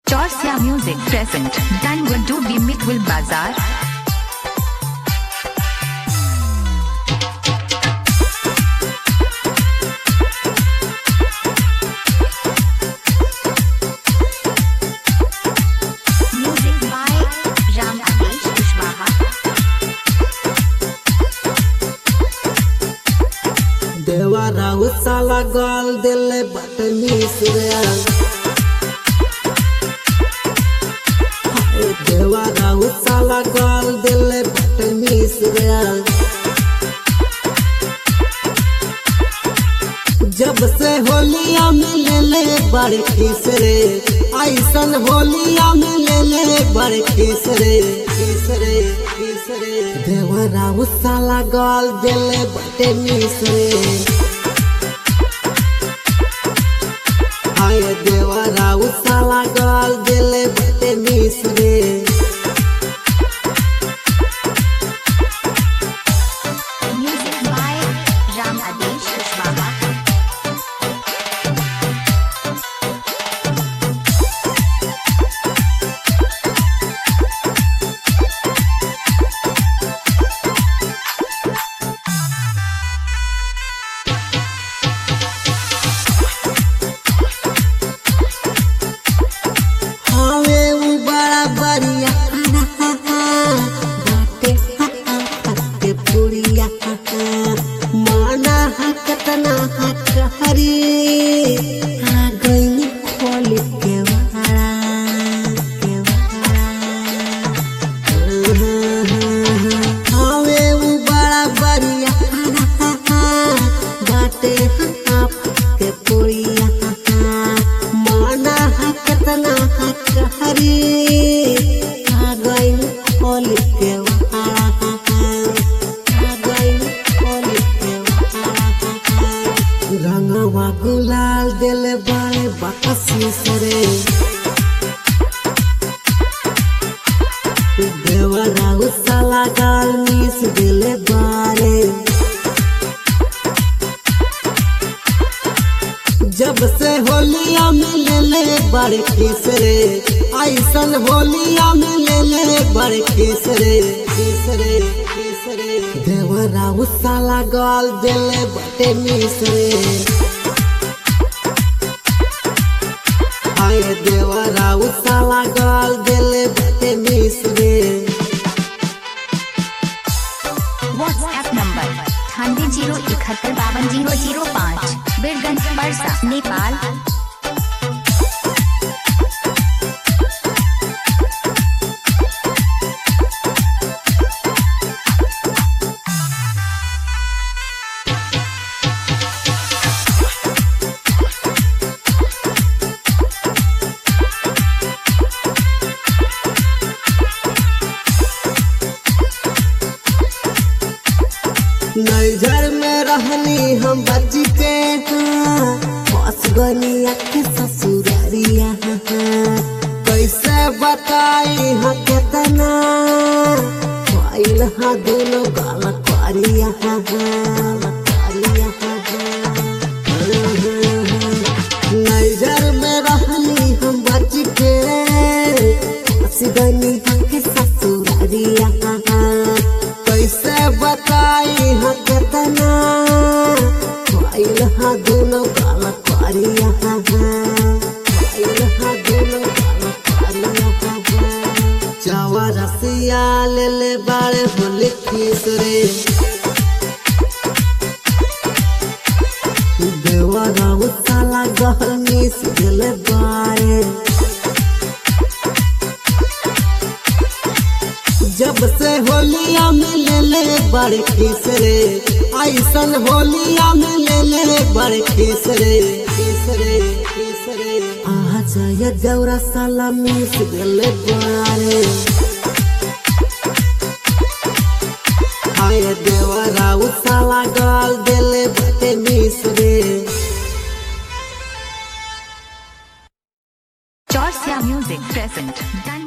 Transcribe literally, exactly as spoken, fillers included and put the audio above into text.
Chorsia Music present Diamond to be Mikul Bazaar. Music by Ram Adesh Kushwaha. देवारा उसाला गाल दिले बटनी सुरिया देवारा उसाला गाल दिले बटनी सुरिया जब से होलिया मिले ले बड़ खिसरे ऐसन होलिया मिले ले बड़ खिसरे खिसरे खिसरे देवारा उसाला गाल दिले बटनी सुरिया हाय देवारा उसाला गाल दिले बटनी Suriya Music by Ram Adesh Kushwaha. हावे उ बड़ा बढ़िया बाटे हटे पुड़िया माना हकतना हक हरी आ गई खोल के वाला के वाला हावे उ बड़ा बढ़िया बाटे हटे पुड़िया माना हकतना हक हरी आ गई खोल के वाला आ गई खोल के वाला रंगवा गुलाल दिल बाए बकसी सरे देवरा उसाला गाल मीस दिल बारे जब से होलिया मिले ले बड़ खिसरे ऐसन होलिया मिले ले बड़ खिसरे खिसरे खिसरे देवरा उसाला गाल दिले बटे मिसरे हाय देवरा उसाला गाल दिले बटे मिसरे WhatsApp number अठानवे जीरो इकहत्तर बावन जीरो जीरो पाँच बीरगंज परसा नेपाल। नैहर में रहनी हम बच के फंस गनी के ससुरारिया कैसे बताई हाँ केतना पाइल हाँ दोनों गाल कारिया नैहर में रहनी हम बच के फंस गनी के ससुरारिया कैसे बताई हाँ केतना पाइल हाँ दोनों गाल कारिया पाइल हाँ दोनों गाल कारिया चावा रसिया ले ले बाड़े होली खिसरे देवरा उसाला गहल मिस दिल बाड़े जब से होलिया मिले ले बड़ खिसरे ऐसन होलिया मिले ले बड़ खिसरे खिसरे खिसरे आ जाय जौरा साला मिस दिले बारे हाय देवरा उसाला गाल दिले बटे मिसरे। Chorsia Music present